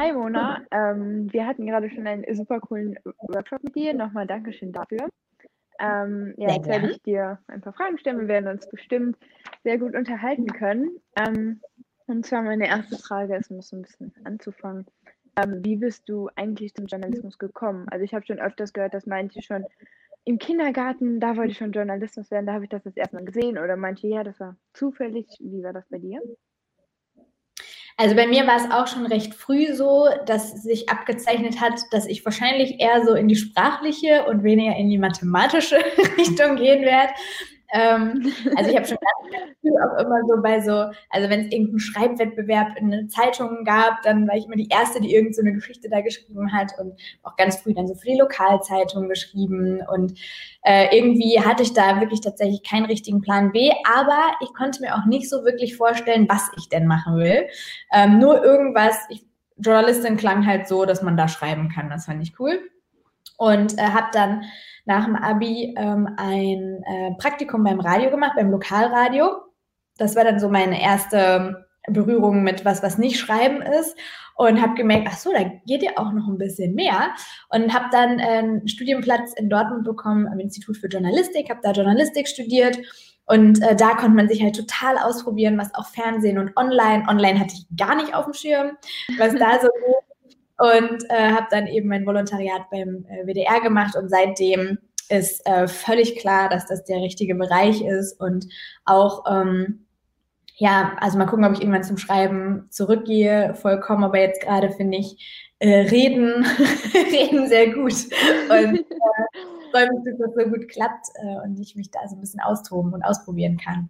Hi Mona, wir hatten gerade schon einen super coolen Workshop mit dir. Nochmal Dankeschön dafür. Sehr Jetzt werde gern. ich dir ein paar Fragen stellen. Wir werden uns bestimmt sehr gut unterhalten können. Und zwar meine erste Frage ist, um das so ein bisschen anzufangen. Wie bist du eigentlich zum Journalismus gekommen? Also ich habe schon öfters gehört, dass manche schon im Kindergarten, da wollte ich schon Journalismus werden, da habe ich das erstmal gesehen. Oder manche, ja, das war zufällig. Wie war das bei dir? Also bei mir war es auch schon recht früh so, dass sich abgezeichnet hat, dass ich wahrscheinlich eher so in die sprachliche und weniger in die mathematische Richtung gehen werde. Also ich habe schon ganz früh auch immer so also wenn es irgendeinen Schreibwettbewerb in den Zeitungen gab, dann war ich immer die Erste, die irgend so eine Geschichte da geschrieben hat und auch ganz früh dann so für die Lokalzeitung geschrieben und irgendwie hatte ich da wirklich tatsächlich keinen richtigen Plan B, aber ich konnte mir auch nicht so wirklich vorstellen, was ich denn machen will. Nur irgendwas, Journalistin klang halt so, dass man da schreiben kann, das fand ich cool. Und habe dann nach dem Abi ein Praktikum beim Radio gemacht, beim Lokalradio. Das war dann so meine erste Berührung mit was nicht Schreiben ist. Und habe gemerkt, ach so, da geht ja auch noch ein bisschen mehr. Und habe dann einen Studienplatz in Dortmund bekommen am Institut für Journalistik, habe da Journalistik studiert. Und da konnte man sich halt total ausprobieren, was auch Fernsehen und Online hatte ich gar nicht auf dem Schirm, was da so und habe dann eben mein Volontariat beim WDR gemacht und seitdem ist völlig klar, dass das der richtige Bereich ist und auch, also mal gucken, ob ich irgendwann zum Schreiben zurückgehe, vollkommen, aber jetzt gerade finde ich Reden, Reden sehr gut und freue mich, dass das so gut klappt und ich mich da so ein bisschen austoben und ausprobieren kann.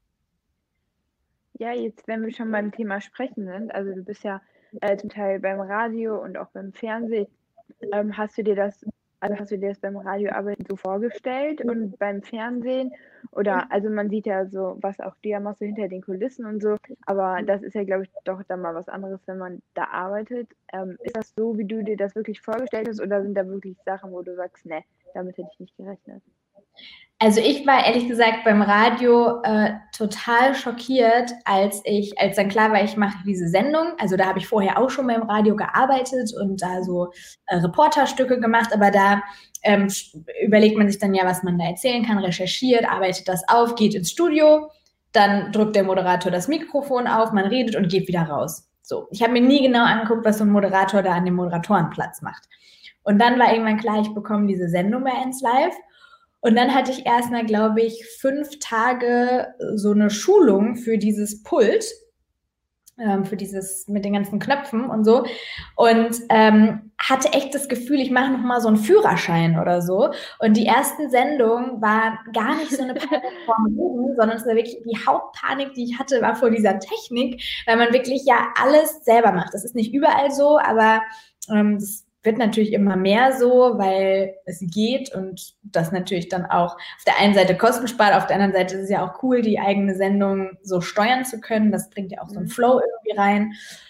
Ja, jetzt, wenn wir schon beim Thema Sprechen sind, also du bist ja zum Teil beim Radio und auch beim Fernsehen, hast du dir das beim Radioarbeiten so vorgestellt und beim Fernsehen? Oder, also man sieht ja so, was auch du ja machst, so hinter den Kulissen und so, aber das ist ja, glaube ich, doch dann mal was anderes, wenn man da arbeitet. Ist das so, wie du dir das wirklich vorgestellt hast, oder sind da wirklich Sachen, wo du sagst, ne, damit hätte ich nicht gerechnet? Also ich war ehrlich gesagt beim Radio total schockiert, als dann klar war, ich mache diese Sendung. Also da habe ich vorher auch schon beim Radio gearbeitet und da so Reporterstücke gemacht, aber da überlegt man sich dann ja, was man da erzählen kann, recherchiert, arbeitet das auf, geht ins Studio, dann drückt der Moderator das Mikrofon auf, man redet und geht wieder raus. So, ich habe mir nie genau angeguckt, was so ein Moderator da an dem Moderatorenplatz macht. Und dann war irgendwann klar, ich bekomme diese Sendung bei 1 Live. Und dann hatte ich erstmal, glaube ich, 5 Tage so eine Schulung für dieses Pult, für dieses mit den ganzen Knöpfen und so. Und hatte echt das Gefühl, ich mache nochmal so einen Führerschein oder so. Und die ersten Sendungen waren gar nicht so eine Panik vorm Reden, sondern es war wirklich die Hauptpanik, die ich hatte, war vor dieser Technik, weil man wirklich ja alles selber macht. Das ist nicht überall so, aber das wird natürlich immer mehr so, weil es geht und das natürlich dann auch auf der einen Seite Kosten spart, auf der anderen Seite ist es ja auch cool, die eigene Sendung so steuern zu können. Das bringt ja auch so einen Flow irgendwie rein.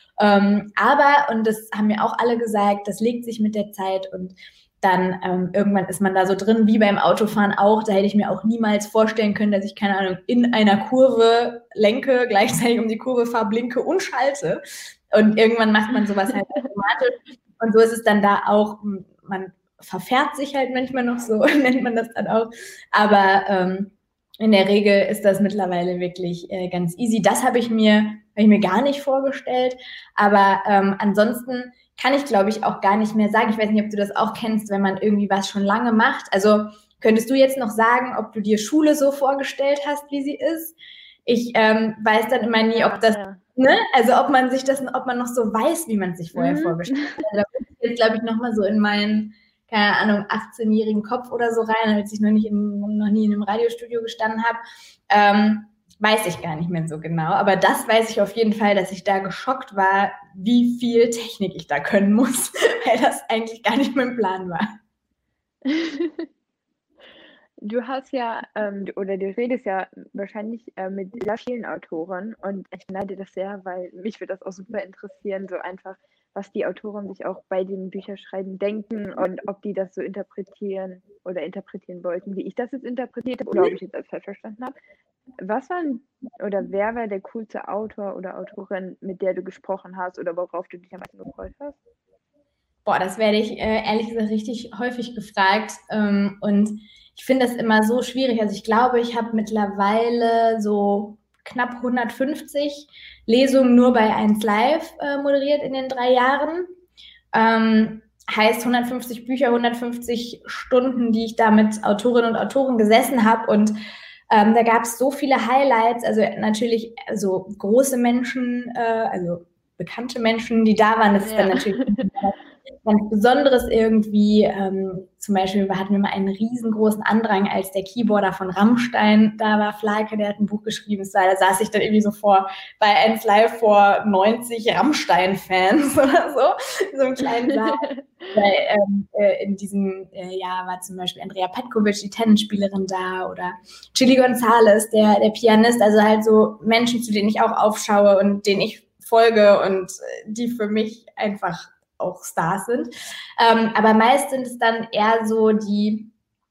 Aber, und das haben mir auch alle gesagt, das legt sich mit der Zeit und dann irgendwann ist man da so drin, wie beim Autofahren auch. Da hätte ich mir auch niemals vorstellen können, dass ich, keine Ahnung, in einer Kurve lenke, gleichzeitig um die Kurve fahre, blinke und schalte. Und irgendwann macht man sowas halt automatisch. Und so ist es dann da auch, man verfährt sich halt manchmal noch so, nennt man das dann auch. Aber in der Regel ist das mittlerweile wirklich ganz easy. Das habe ich mir gar nicht vorgestellt. Aber ansonsten kann ich, glaube ich, auch gar nicht mehr sagen. Ich weiß nicht, ob du das auch kennst, wenn man irgendwie was schon lange macht. Also könntest du jetzt noch sagen, ob du dir Schule so vorgestellt hast, wie sie ist? Ich weiß dann immer nie, ob das, ne? Also ob man noch so weiß, wie man es sich vorher vorgestellt hat. Also, da muss ich jetzt, glaube ich, nochmal so in meinen, keine Ahnung, 18-jährigen Kopf oder so rein, als ich noch nie in einem Radiostudio gestanden habe. Weiß ich gar nicht mehr so genau. Aber das weiß ich auf jeden Fall, dass ich da geschockt war, wie viel Technik ich da können muss, weil das eigentlich gar nicht mein Plan war. Du hast ja, oder du redest ja wahrscheinlich mit sehr vielen Autoren und ich beneide das sehr, weil mich würde das auch super interessieren, so einfach, was die Autoren sich auch bei dem Bücherschreiben denken und ob die das so interpretieren wollten, wie ich das jetzt interpretiert habe oder ob ich jetzt das falsch verstanden habe. Wer war der coolste Autor oder Autorin, mit der du gesprochen hast oder worauf du dich am meisten gefreut hast? Boah, das werde ich ehrlich gesagt richtig häufig gefragt. Und ich finde das immer so schwierig. Also ich glaube, ich habe mittlerweile so knapp 150 Lesungen nur bei 1 Live moderiert in den 3 Jahren. Heißt 150 Bücher, 150 Stunden, die ich da mit Autorinnen und Autoren gesessen habe. Und da gab es so viele Highlights. Also natürlich so große Menschen, also bekannte Menschen, die da waren. Das ist dann natürlich ganz Besonderes irgendwie. Zum Beispiel hatten wir mal einen riesengroßen Andrang, als der Keyboarder von Rammstein da war, Fleike, der hat ein Buch geschrieben. Da saß ich dann irgendwie so bei 1 Live vor 90 Rammstein-Fans oder so einem kleinen Saal. In diesem Jahr war zum Beispiel Andrea Petkovic, die Tennisspielerin, da, oder Chili González, der Pianist. Also halt so Menschen, zu denen ich auch aufschaue und denen ich folge und die für mich einfach auch Stars sind. Aber meist sind es dann eher so die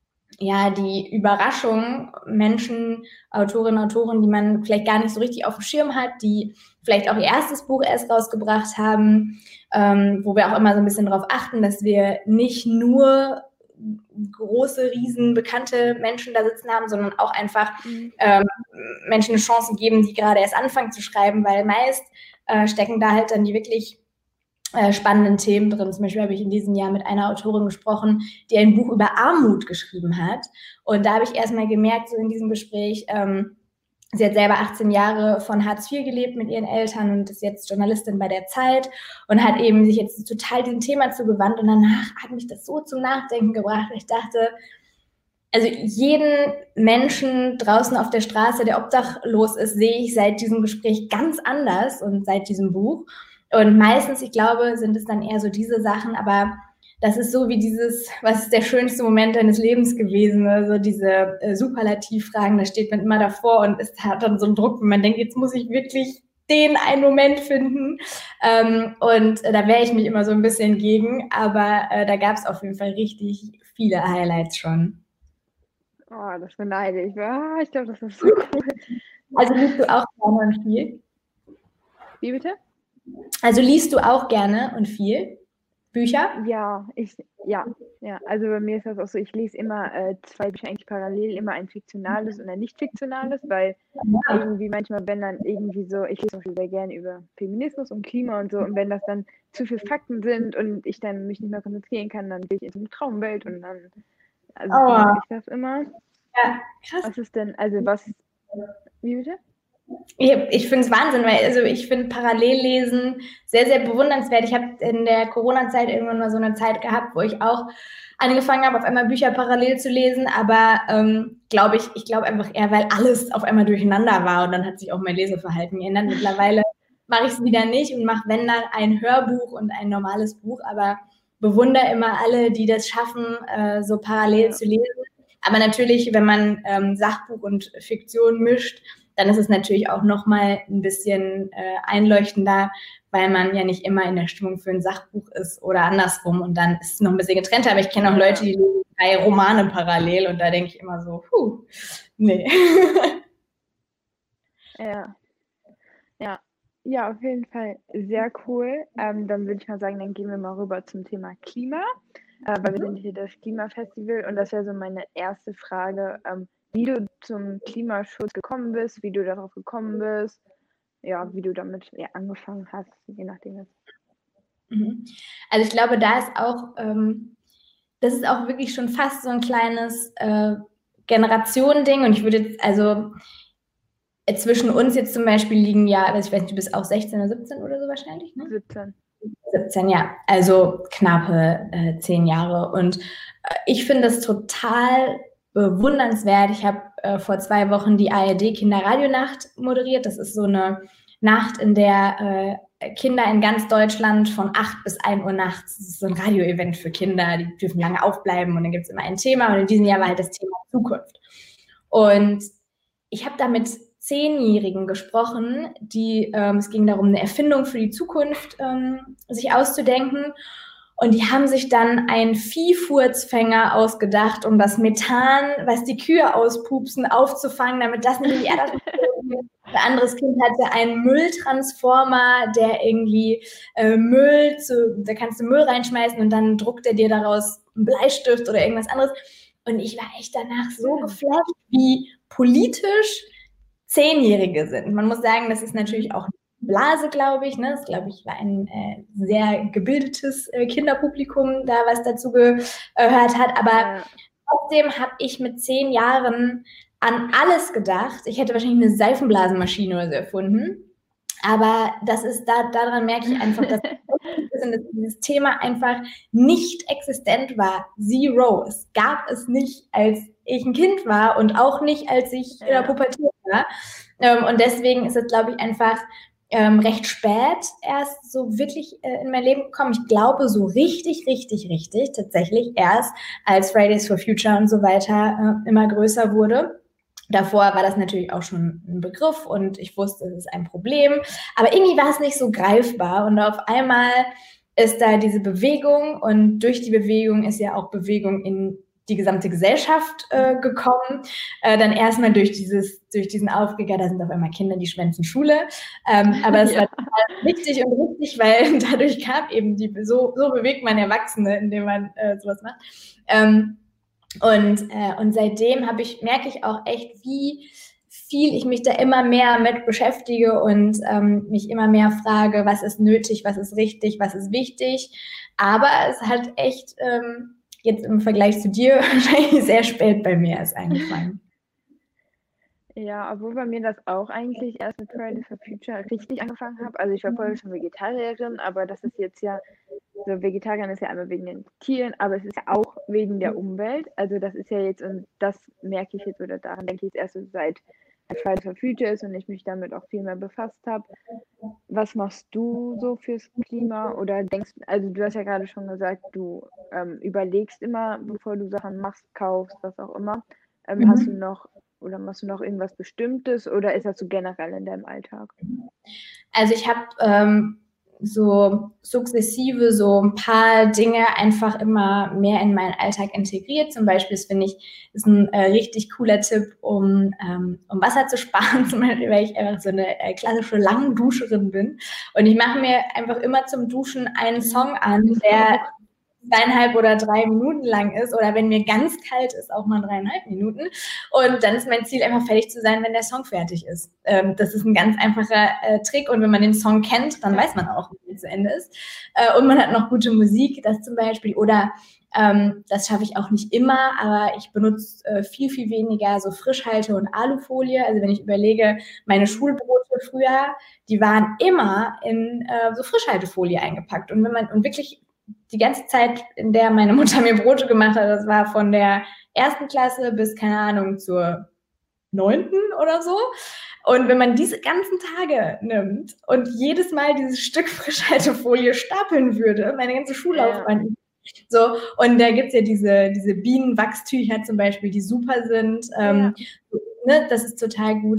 Überraschung, Menschen, Autorinnen, Autoren, die man vielleicht gar nicht so richtig auf dem Schirm hat, die vielleicht auch ihr erstes Buch erst rausgebracht haben, wo wir auch immer so ein bisschen darauf achten, dass wir nicht nur große, riesen, bekannte Menschen da sitzen haben, sondern auch einfach Menschen eine Chance geben, die gerade erst anfangen zu schreiben, weil meist stecken da halt dann die wirklich spannenden Themen drin. Zum Beispiel habe ich in diesem Jahr mit einer Autorin gesprochen, die ein Buch über Armut geschrieben hat. Und da habe ich erstmal gemerkt, so in diesem Gespräch, sie hat selber 18 Jahre von Hartz IV gelebt mit ihren Eltern und ist jetzt Journalistin bei der Zeit und hat eben sich jetzt total diesem Thema zugewandt. Und danach hat mich das so zum Nachdenken gebracht. Ich dachte, also jeden Menschen draußen auf der Straße, der obdachlos ist, sehe ich seit diesem Gespräch ganz anders und seit diesem Buch. Und meistens, ich glaube, sind es dann eher so diese Sachen, aber das ist so wie dieses, was ist der schönste Moment deines Lebens gewesen, also diese Superlativfragen, da steht man immer davor und es hat dann so einen Druck, wenn man denkt, jetzt muss ich wirklich den einen Moment finden und da wehre ich mich immer so ein bisschen gegen, aber da gab es auf jeden Fall richtig viele Highlights schon. Oh, das beneide ich. Ich glaube, das ist so cool. Also liest du auch gerne und viel? Wie bitte? Also liest du auch gerne und viel Bücher? Ja. Also bei mir ist das auch so, ich lese immer 2 Bücher eigentlich parallel, immer ein fiktionales und ein nicht fiktionales, weil irgendwie manchmal, wenn dann irgendwie so, ich lese zum Beispiel sehr gerne über Feminismus und Klima und so, und wenn das dann zu viele Fakten sind und ich dann mich nicht mehr konzentrieren kann, dann bin ich in so eine Traumwelt und dann, mag ich das immer. Ja, krass. Was ist denn, wie bitte? Ich finde es Wahnsinn, weil ich finde Parallellesen sehr, sehr bewundernswert. Ich habe in der Corona-Zeit irgendwann mal so eine Zeit gehabt, wo ich auch angefangen habe, auf einmal Bücher parallel zu lesen, aber ich glaube einfach eher, weil alles auf einmal durcheinander war und dann hat sich auch mein Leseverhalten geändert. Mittlerweile mache ich es wieder nicht und mache, wenn dann, ein Hörbuch und ein normales Buch, aber bewundere immer alle, die das schaffen, so parallel zu lesen. Aber natürlich, wenn man Sachbuch und Fiktion mischt, dann ist es natürlich auch nochmal ein bisschen einleuchtender, weil man ja nicht immer in der Stimmung für ein Sachbuch ist oder andersrum und dann ist es noch ein bisschen getrennter. Aber ich kenne auch Leute, die lesen 3 Romane parallel und da denke ich immer so, nee. Ja, auf jeden Fall sehr cool. Dann würde ich mal sagen, dann gehen wir mal rüber zum Thema Klima, weil wir sind hier das Klimafestival und das wäre so meine erste Frage, wie du zum Klimaschutz gekommen bist, wie du darauf gekommen bist, wie du damit angefangen hast, je nachdem jetzt. Also ich glaube, das ist auch wirklich schon fast so ein kleines Generationending und ich würde jetzt, zwischen uns jetzt zum Beispiel liegen ich weiß nicht, du bist auch 16 oder 17 oder so wahrscheinlich, ne? 17, ja, also knappe 10 Jahre und ich finde das total bewundernswert. Ich habe vor 2 Wochen die ARD Kinderradionacht moderiert. Das ist so eine Nacht, in der Kinder in ganz Deutschland von 8 bis 1 Uhr nachts, das ist so ein Radio-Event für Kinder, die dürfen lange aufbleiben und dann gibt es immer ein Thema und in diesem Jahr war halt das Thema Zukunft. Und ich habe da mit 10-Jährigen gesprochen, es ging darum, eine Erfindung für die Zukunft sich auszudenken. Und die haben sich dann einen Viehfurzfänger ausgedacht, um das Methan, was die Kühe auspupsen, aufzufangen, damit das nicht in die Erde geht. Ein anderes Kind hatte einen Mülltransformer, der irgendwie da kannst du Müll reinschmeißen und dann druckt er dir daraus einen Bleistift oder irgendwas anderes. Und ich war echt danach so geflasht, wie politisch 10-Jährige sind. Man muss sagen, das ist natürlich auch Blase, glaube ich. Ne? Das, glaube ich, war ein sehr gebildetes Kinderpublikum da, was dazu gehört hat. Aber trotzdem habe ich mit 10 Jahren an alles gedacht. Ich hätte wahrscheinlich eine Seifenblasenmaschine oder so erfunden. Aber daran merke ich einfach, dass dieses Thema einfach nicht existent war. Zero. Es gab es nicht, als ich ein Kind war und auch nicht, als ich in der Pubertät war. Und deswegen ist es, glaube ich, einfach recht spät erst so wirklich in mein Leben gekommen. Ich glaube, so richtig tatsächlich erst, als Fridays for Future und so weiter immer größer wurde. Davor war das natürlich auch schon ein Begriff und ich wusste, es ist ein Problem. Aber irgendwie war es nicht so greifbar. Und auf einmal ist da diese Bewegung und durch die Bewegung ist ja auch Bewegung in die gesamte Gesellschaft gekommen. Dann erstmal durch diesen Aufreger, da sind auf einmal Kinder, die schwänzen Schule. Aber das war total wichtig und richtig, weil dadurch kam eben so bewegt man Erwachsene, indem man sowas macht. Und seitdem merke ich auch echt, wie viel ich mich da immer mehr mit beschäftige und mich immer mehr frage, was ist nötig, was ist richtig, was ist wichtig. Aber es hat echt jetzt im Vergleich zu dir wahrscheinlich sehr spät bei mir erst angefangen. Ja, obwohl bei mir das auch eigentlich erst mit Fridays for Future richtig angefangen habe. Also ich war vorher schon Vegetarierin, aber das ist jetzt ja, so Vegetarierin ist ja einmal wegen den Tieren, aber es ist ja auch wegen der Umwelt. Also das ist ja jetzt, und das merke ich jetzt oder daran denke ich jetzt erst so seit Fridays for Future ist und ich mich damit auch viel mehr befasst habe. Was machst du so fürs Klima oder also du hast ja gerade schon gesagt, du überlegst immer, bevor du Sachen machst, kaufst, was auch immer. Hast du noch oder machst du noch irgendwas Bestimmtes oder ist das so generell in deinem Alltag? Also ich habe so sukzessive so ein paar Dinge einfach immer mehr in meinen Alltag integriert. Zum Beispiel, das finde ich, ist ein richtig cooler Tipp, um Wasser zu sparen, zum Beispiel, weil ich einfach so eine klassische Langduscherin bin. Und ich mache mir einfach immer zum Duschen einen Song an, der 2,5 oder 3 Minuten lang ist oder wenn mir ganz kalt ist, auch mal 3,5 Minuten. Und dann ist mein Ziel einfach fertig zu sein, wenn der Song fertig ist. Das ist ein ganz einfacher Trick und wenn man den Song kennt, dann weiß man auch, wie er zu Ende ist. Und man hat noch gute Musik, das zum Beispiel. Oder das schaffe ich auch nicht immer, aber ich benutze viel weniger so Frischhalte- und Alufolie. Also wenn ich überlege, meine Schulbrote früher, die waren immer in so Frischhaltefolie eingepackt. Und wirklich die ganze Zeit, in der meine Mutter mir Brote gemacht hat, das war von der 1. Klasse bis, keine Ahnung, zur 9. oder so. Und wenn man diese ganzen Tage nimmt und jedes Mal dieses Stück Frischhaltefolie stapeln würde, meine ganze Schullaufbahn. So, und da gibt es ja diese Bienenwachstücher zum Beispiel, die super sind. Ne, das ist total gut.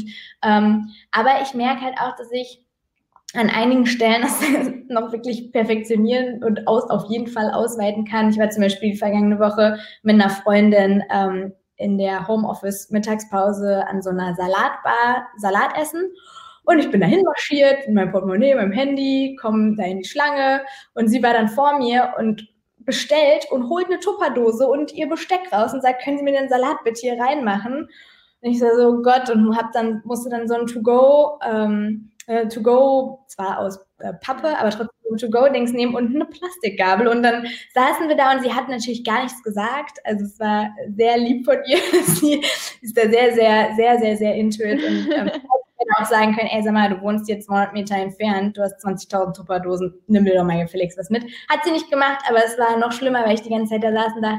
Aber ich merke halt auch, dass ich an einigen Stellen das noch wirklich perfektionieren und auf jeden Fall ausweiten kann. Ich war zum Beispiel vergangene Woche mit einer Freundin in der Homeoffice-Mittagspause an so einer Salatbar Salat essen. Und ich bin dahin marschiert mit meinem Portemonnaie, meinem Handy, komme da in die Schlange und sie war dann vor mir und bestellt und holt eine Tupperdose und ihr Besteck raus und sagt, können Sie mir den Salat bitte hier reinmachen? Und ich so, oh Gott, und musste dann so ein To-Go, zwar aus Pappe, aber trotzdem To-Go-Dings nehmen und eine Plastikgabel. Und dann saßen wir da und sie hat natürlich gar nichts gesagt. Also es war sehr lieb von ihr. Sie ist da sehr, sehr, sehr, sehr, sehr into it. Und ich hätte auch sagen können, ey, sag mal, du wohnst jetzt 200 Meter entfernt, du hast 20.000 Tupperdosen, nimm dir doch mal gefälligst was mit. Hat sie nicht gemacht, aber es war noch schlimmer, weil ich die ganze Zeit da saß und dachte,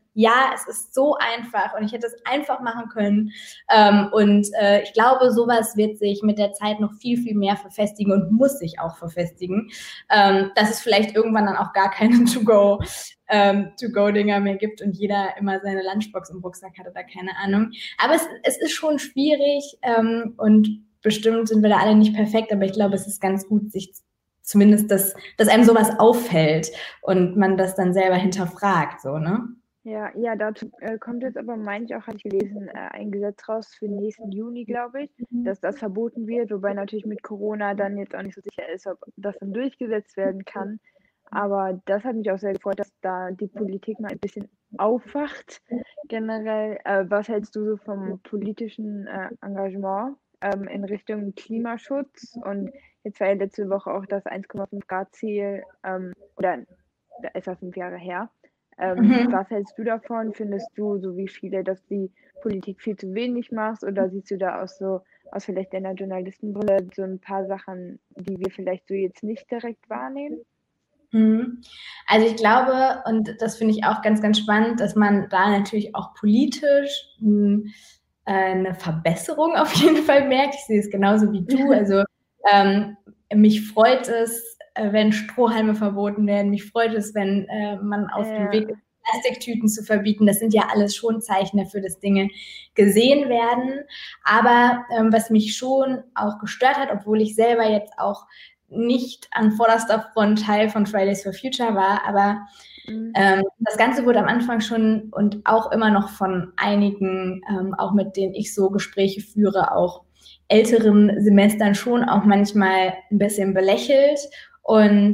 ja, es ist so einfach und ich hätte es einfach machen können. Ich glaube, sowas wird sich mit der Zeit noch viel, viel mehr verfestigen und muss sich auch verfestigen, dass es vielleicht irgendwann dann auch gar keine To-Go-Dinger mehr gibt und jeder immer seine Lunchbox im Rucksack hat oder keine Ahnung. Aber es ist schon schwierig und bestimmt sind wir da alle nicht perfekt, aber ich glaube, es ist ganz gut, sich zumindest, dass einem sowas auffällt und man das dann selber hinterfragt, so, ne? Ja, dazu kommt jetzt aber, meine ich auch, hatte ich gelesen, ein Gesetz raus für den nächsten Juni, glaube ich, dass das verboten wird, wobei natürlich mit Corona dann jetzt auch nicht so sicher ist, ob das dann durchgesetzt werden kann. Aber das hat mich auch sehr gefreut, dass da die Politik mal ein bisschen aufwacht. Generell, was hältst du so vom politischen Engagement in Richtung Klimaschutz? Und jetzt war ja letzte Woche auch das 1,5 Grad Ziel, oder da ist das 5 Jahre her. Was hältst du davon? Findest du, so wie viele, dass die Politik viel zu wenig macht? Oder siehst du da aus vielleicht deiner Journalistenbrille so ein paar Sachen, die wir vielleicht so jetzt nicht direkt wahrnehmen? Also ich glaube, und das finde ich auch ganz, ganz spannend, dass man da natürlich auch politisch eine Verbesserung auf jeden Fall merkt. Ich sehe es genauso wie du. Also mich freut es, wenn Strohhalme verboten werden. Mich freut es, wenn man auf dem Weg ist, Plastiktüten zu verbieten. Das sind ja alles schon Zeichen dafür, dass Dinge gesehen werden. Aber was mich schon auch gestört hat, obwohl ich selber jetzt auch nicht an vorderster Front Teil von Fridays for Future war, aber das Ganze wurde am Anfang schon und auch immer noch von einigen, auch mit denen ich so Gespräche führe, auch älteren Semestern schon auch manchmal ein bisschen belächelt. Und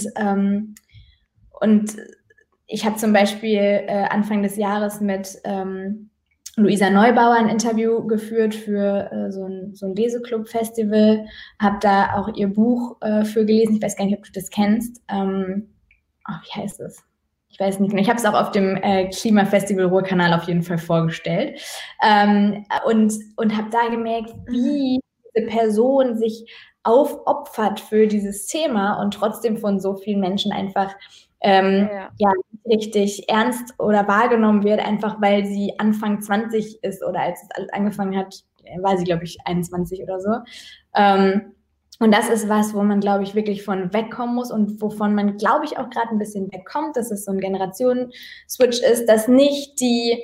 ich habe zum Beispiel Anfang des Jahres mit Luisa Neubauer ein Interview geführt für so ein Leseclub-Festival, habe da auch ihr Buch für gelesen. Ich weiß gar nicht, ob du das kennst. Wie heißt es? Ich weiß nicht mehr. Ich habe es auch auf dem Klimafestival Ruhrkanal auf jeden Fall vorgestellt und habe da gemerkt, wie diese Person sich aufopfert für dieses Thema und trotzdem von so vielen Menschen einfach richtig ernst oder wahrgenommen wird, einfach weil sie Anfang 20 ist oder als es alles angefangen hat, war sie, glaube ich, 21 oder so. Und das ist was, wo man, glaube ich, wirklich von wegkommen muss und wovon man, glaube ich, auch gerade ein bisschen wegkommt, dass es so ein Generationen-Switch ist, dass nicht die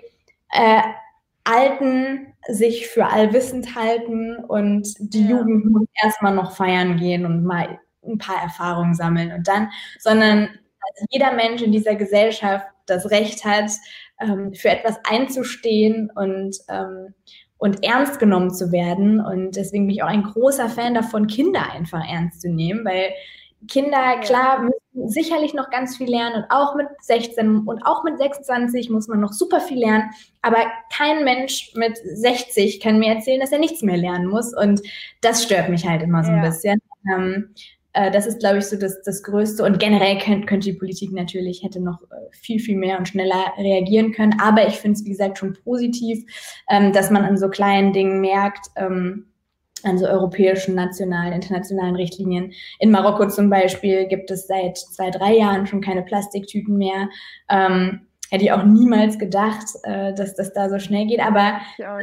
Alten sich für allwissend halten und die Jugend muss erstmal noch feiern gehen und mal ein paar Erfahrungen sammeln und dann, sondern dass jeder Mensch in dieser Gesellschaft das Recht hat, für etwas einzustehen und ernst genommen zu werden. Und deswegen bin ich auch ein großer Fan davon, Kinder einfach ernst zu nehmen, weil Kinder, klar, müssen sicherlich noch ganz viel lernen und auch mit 16 und auch mit 26 muss man noch super viel lernen, aber kein Mensch mit 60 kann mir erzählen, dass er nichts mehr lernen muss und das stört mich halt immer so ein bisschen. Das ist, glaube ich, so das Größte und generell könnte die Politik natürlich, hätte noch viel, viel mehr und schneller reagieren können, aber ich finde es, wie gesagt, schon positiv, dass man an so kleinen Dingen merkt, an so europäischen, nationalen, internationalen Richtlinien. In Marokko zum Beispiel gibt es seit 2-3 Jahren schon keine Plastiktüten mehr. Hätte ich auch niemals gedacht, dass das da so schnell geht, aber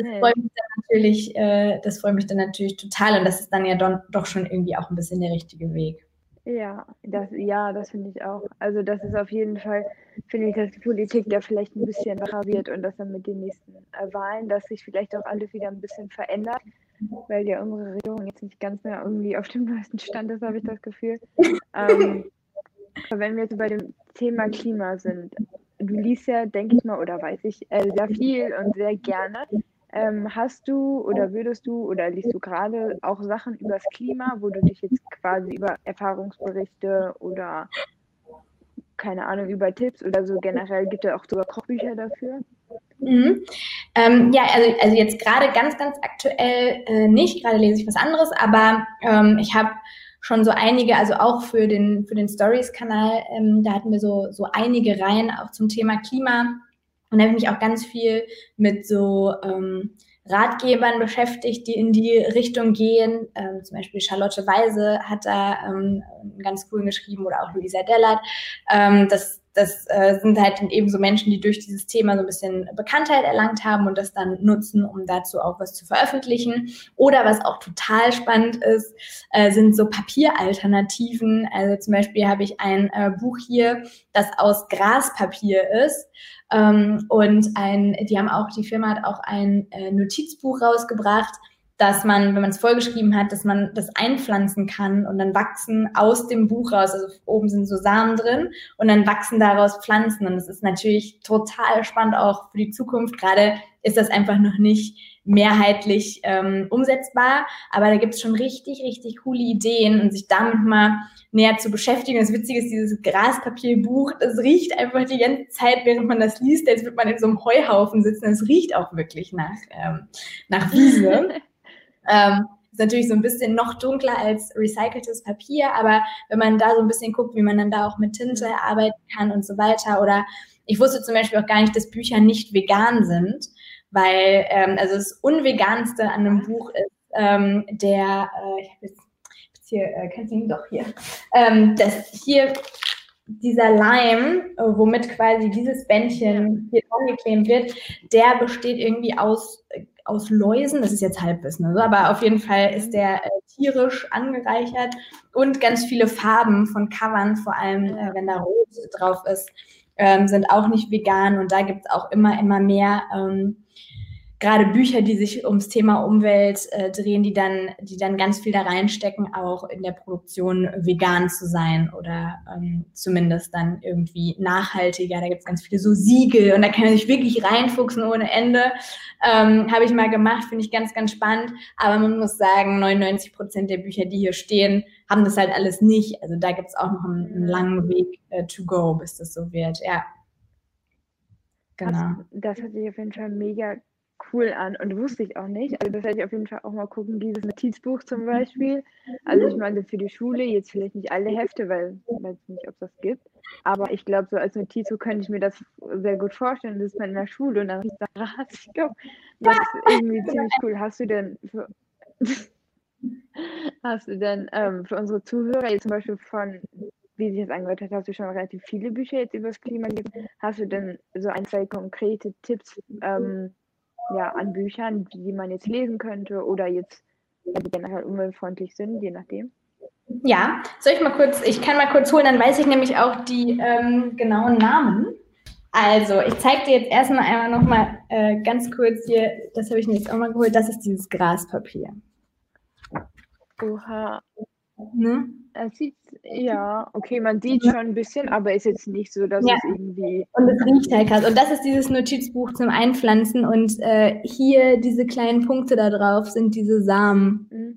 das freut mich dann natürlich total und das ist dann ja doch schon irgendwie auch ein bisschen der richtige Weg. Ja, das finde ich auch. Also das ist auf jeden Fall, finde ich, dass die Politik da vielleicht ein bisschen wacher wird und dass dann mit den nächsten Wahlen, dass sich vielleicht auch alles wieder ein bisschen verändert, weil ja unsere Regierung jetzt nicht ganz mehr irgendwie auf dem neuesten Stand ist, habe ich das Gefühl. Aber wenn wir jetzt bei dem Thema Klima sind, du liest ja, denke ich mal, oder weiß ich, sehr viel und sehr gerne. Hast du oder würdest du oder liest du gerade auch Sachen über das Klima, wo du dich jetzt quasi über Erfahrungsberichte oder keine Ahnung, über Tipps oder so generell, gibt es auch sogar Kochbücher dafür? Also jetzt gerade ganz, ganz aktuell nicht, gerade lese ich was anderes, aber ich habe schon so einige, also auch für den Stories-Kanal, da hatten wir so einige Reihen auch zum Thema Klima und da habe ich mich auch ganz viel mit so Ratgebern beschäftigt, die in die Richtung gehen. Zum Beispiel Charlotte Weise hat da einen ganz coolen geschrieben oder auch Luisa Dellert. Das das sind halt eben so Menschen, die durch dieses Thema so ein bisschen Bekanntheit erlangt haben und das dann nutzen, um dazu auch was zu veröffentlichen. Oder was auch total spannend ist, sind so Papieralternativen. Also zum Beispiel habe ich ein Buch hier, das aus Graspapier ist. Und die Firma hat auch ein Notizbuch rausgebracht, dass man, wenn man es vollgeschrieben hat, dass man das einpflanzen kann und dann wachsen aus dem Buch raus, also oben sind so Samen drin und dann wachsen daraus Pflanzen und das ist natürlich total spannend auch für die Zukunft. Gerade ist das einfach noch nicht mehrheitlich umsetzbar, aber da gibt es schon richtig, richtig coole Ideen und sich damit mal näher zu beschäftigen. Das Witzige ist, dieses Graspapierbuch, das riecht einfach die ganze Zeit, während man das liest, als würde man in so einem Heuhaufen sitzen. Es riecht auch wirklich nach Wiese. Ist natürlich so ein bisschen noch dunkler als recyceltes Papier, aber wenn man da so ein bisschen guckt, wie man dann da auch mit Tinte arbeiten kann und so weiter. Oder ich wusste zum Beispiel auch gar nicht, dass Bücher nicht vegan sind, weil also das Unveganste an einem Buch ist ich habe jetzt hier, kannst du ihn doch hier, das hier dieser Leim, womit quasi dieses Bändchen hier dran geklebt wird, der besteht irgendwie aus Läusen, das ist jetzt Halbwissen, also, aber auf jeden Fall ist der tierisch angereichert und ganz viele Farben von Covern, vor allem wenn da Rot drauf ist, sind auch nicht vegan und da gibt es auch immer mehr gerade Bücher, die sich ums Thema Umwelt drehen, die dann ganz viel da reinstecken, auch in der Produktion vegan zu sein oder zumindest dann irgendwie nachhaltiger. Da gibt es ganz viele so Siegel und da kann man sich wirklich reinfuchsen ohne Ende. Habe ich mal gemacht, finde ich ganz, ganz spannend. Aber man muss sagen, 99% der Bücher, die hier stehen, haben das halt alles nicht. Also da gibt es auch noch einen langen Weg to go, bis das so wird. Ja, genau. Das hört sich auf jeden Fall mega cool an und wusste ich auch nicht. Also das werde ich auf jeden Fall auch mal gucken, dieses Notizbuch zum Beispiel. Also ich meine für die Schule, jetzt vielleicht nicht alle Hefte, weil ich weiß nicht, ob es das gibt. Aber ich glaube, so als Notizbuch könnte ich mir das sehr gut vorstellen. Das ist man in der Schule und dann riecht da Gras. Ich glaube, das ist irgendwie ziemlich cool. Hast du denn für unsere Zuhörer jetzt zum Beispiel wie sich das angehört hat, hast du schon relativ viele Bücher jetzt über das Klima gelesen. Hast du denn so 1, 2 konkrete Tipps an Büchern, die man jetzt lesen könnte oder jetzt die generell umweltfreundlich sind, je nachdem? Ja, ich kann mal kurz holen, dann weiß ich nämlich auch die genauen Namen. Also, ich zeige dir jetzt erstmal einmal nochmal ganz kurz hier, das habe ich mir jetzt auch mal geholt, das ist dieses Graspapier. Oha. Ne? Man sieht schon ein bisschen, aber ist jetzt nicht so, dass es irgendwie... Und es riecht halt krass. Und das ist dieses Notizbuch zum Einpflanzen und hier diese kleinen Punkte da drauf sind diese Samen.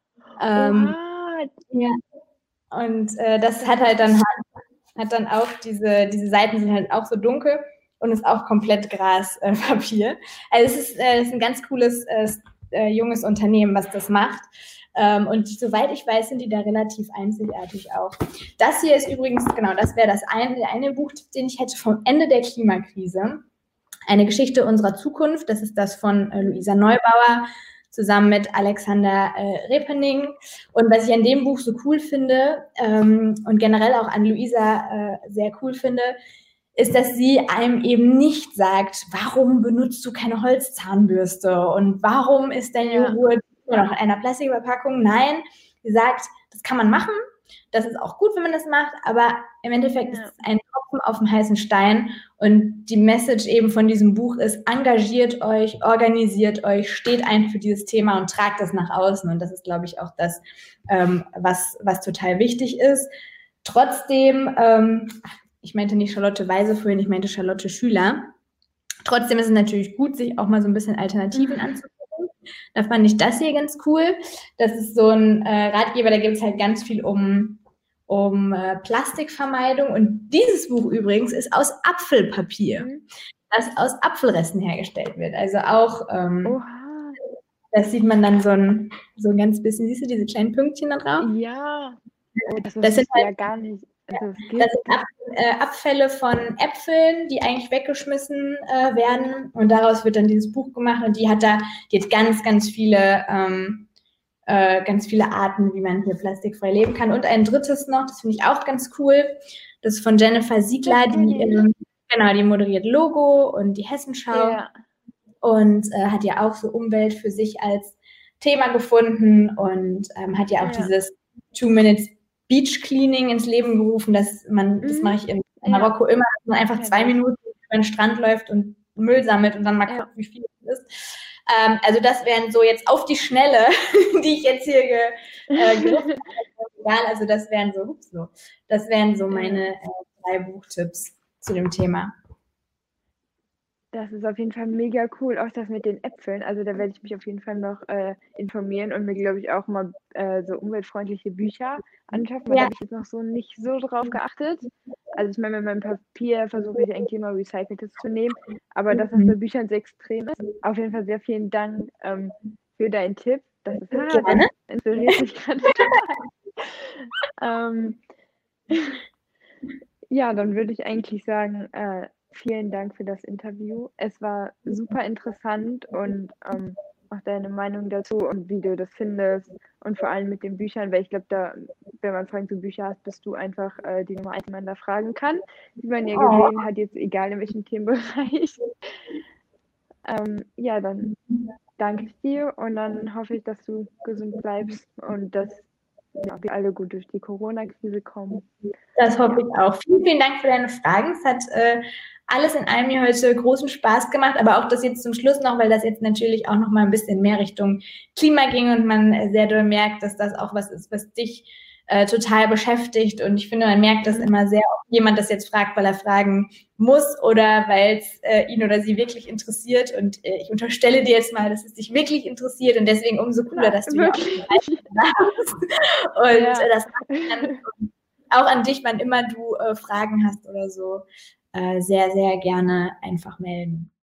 Ja. Und das hat halt dann auch, diese Seiten sind halt auch so dunkel und ist auch komplett Graspapier. Also es ist ein ganz cooles junges Unternehmen, was das macht. Und soweit ich weiß, sind die da relativ einzigartig auch. Das hier ist übrigens, genau, das wäre der eine Buch, den ich hätte vom Ende der Klimakrise. Eine Geschichte unserer Zukunft. Das ist das von Luisa Neubauer zusammen mit Alexander Repening. Und was ich an dem Buch so cool finde und generell auch an Luisa sehr cool finde, ist, dass sie einem eben nicht sagt, warum benutzt du keine Holzzahnbürste und warum ist dein Joghurt noch in einer Plastikverpackung? Nein, sie sagt, das kann man machen, das ist auch gut, wenn man das macht, aber im Endeffekt ist es ein Tropfen auf dem heißen Stein und die Message eben von diesem Buch ist, engagiert euch, organisiert euch, steht ein für dieses Thema und tragt das nach außen und das ist, glaube ich, auch das, was total wichtig ist. Trotzdem, ich meinte nicht Charlotte Weise vorhin, ich meinte Charlotte Schüler. Trotzdem ist es natürlich gut, sich auch mal so ein bisschen Alternativen anzugucken. Da fand ich das hier ganz cool. Das ist so ein Ratgeber, da gibt es halt ganz viel um Plastikvermeidung. Und dieses Buch übrigens ist aus Apfelpapier, das aus Apfelresten hergestellt wird. Also auch, das sieht man dann so ein ganz bisschen, siehst du diese kleinen Pünktchen da drauf? Ja, das sind halt gar nicht. Das sind Abfälle von Äpfeln, die eigentlich weggeschmissen werden und daraus wird dann dieses Buch gemacht und die hat ganz, ganz viele ganz viele Arten, wie man hier plastikfrei leben kann. Und ein drittes noch, das finde ich auch ganz cool, das ist von Jennifer Siegler, die moderiert Logo und die Hessenschau und hat ja auch so Umwelt für sich als Thema gefunden und hat ja auch dieses 2 Minutes Beach Cleaning ins Leben gerufen, das mache ich in Marokko immer, dass man einfach 2 Minuten über den Strand läuft und Müll sammelt und dann mal guckt, wie viel es ist. Also das wären so jetzt auf die Schnelle, die ich jetzt hier gegriffen habe. Also das wären so meine 3 Buchtipps zu dem Thema. Das ist auf jeden Fall mega cool, auch das mit den Äpfeln. Also da werde ich mich auf jeden Fall noch informieren und mir, glaube ich, auch mal so umweltfreundliche Bücher anschaffen, weil da habe ich jetzt noch so nicht so drauf geachtet. Also ich meine, mit meinem Papier versuche ich eigentlich immer Recyceltes zu nehmen, aber dass das bei Büchern sehr extrem ist. Auf jeden Fall sehr vielen Dank für deinen Tipp. Das inspiriert mich gerade total. Ja, dann würde ich eigentlich sagen, vielen Dank für das Interview. Es war super interessant und auch deine Meinung dazu und wie du das findest und vor allem mit den Büchern, weil ich glaube, wenn man Fragen zu Büchern hat, bist du einfach die Nummer 1, die man da fragen kann, wie man ja gesehen hat, jetzt egal in welchem Themenbereich. Ja, dann danke ich dir und dann hoffe ich, dass du gesund bleibst und dass wir alle gut durch die Corona-Krise kommen. Das hoffe ich auch. Vielen, vielen Dank für deine Fragen. Es hat alles in allem mir heute großen Spaß gemacht, aber auch das jetzt zum Schluss noch, weil das jetzt natürlich auch noch mal ein bisschen mehr Richtung Klima ging und man sehr doll merkt, dass das auch was ist, was dich total beschäftigt. Und ich finde, man merkt das immer sehr, ob jemand das jetzt fragt, weil er fragen muss oder weil es ihn oder sie wirklich interessiert. Und ich unterstelle dir jetzt mal, dass es dich wirklich interessiert und deswegen umso cooler, dass du wirklich hast. Und das dann auch an dich, wann immer du Fragen hast oder so, sehr, sehr gerne einfach melden.